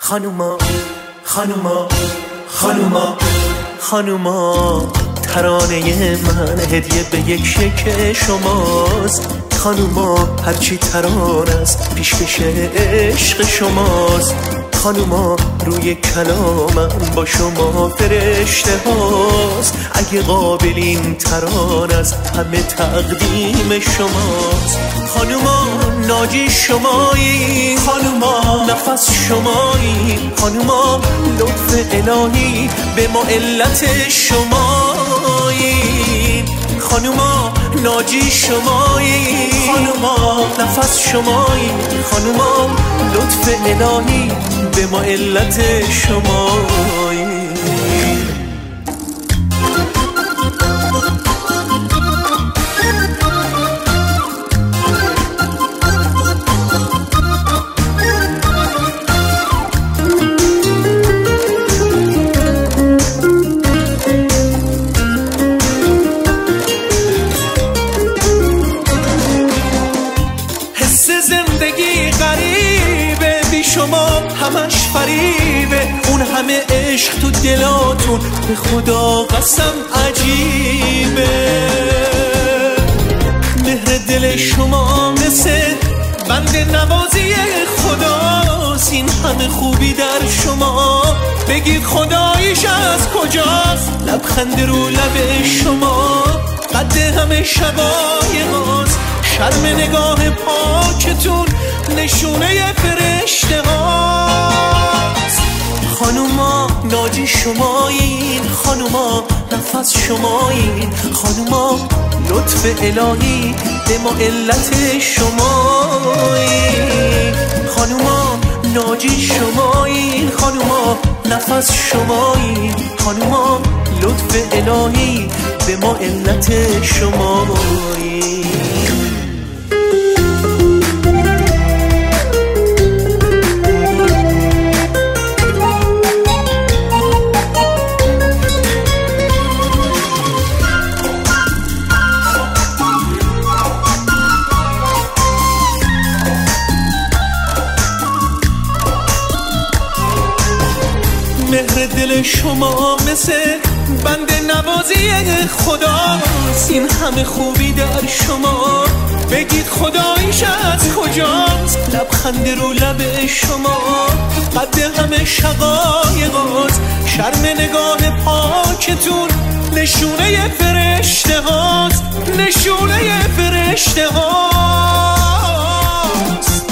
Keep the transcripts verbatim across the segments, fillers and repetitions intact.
خانوما خانوما خانوما خانوما ترانه من هدیه به یک شک شماست. خانوما هرچی تران است پیشکش عشق شماست. خانوما روی کلامم با شما فرشته هاست. اگه قابلین تران از همه تقدیم شماست. خانوما ناجی شمایی، خانوما نفس شمایی، خانوما لطف الهی به ما علت شمایی. خانوما ناجی شمایی، خانوما نفس شمایی، خانوما لطف الهی به ما علت شمایی. زندگی غریبه بی شما همش فریبه. اون همه عشق تو دلاتون به خدا قسم عجیبه. مهر دل شما مثل بند نوازی خداست. این همه خوبی در شما بگید خداییش از کجاست. لبخند رو لب شما قد همه شقایقاست. شرم نگاه پاکتون نشونه فرشته هاست. خانوما ناجی شمایین، خانوما نفس شمایین، خانوما لطف الهی به ما علت شمایین. خانوما ناجی شمایین، خانوما نفس شمایین، خانوما لطف الهی به ما علت شمایین. مهر دل شما مثل بند نوازی خداست. این همه خوبی در شما بگید خداییش از کجاست. لبخند رو لب شما قد همه شقایقاست. شرم نگاه پاکتون نشونه فرشته هاست، نشونه فرشته هاست.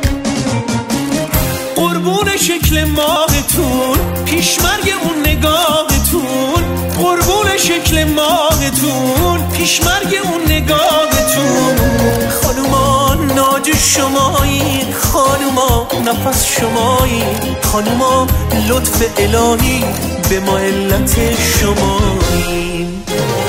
قربون شکل ماهتون پیشمرگ اون نگاهتون، قربون شکل ماهتون پیشمرگ اون نگاهتون. خانوما ناج شمایین، خانوما نفس شمایین، خانوما لطف الهی به ما علت شمایین.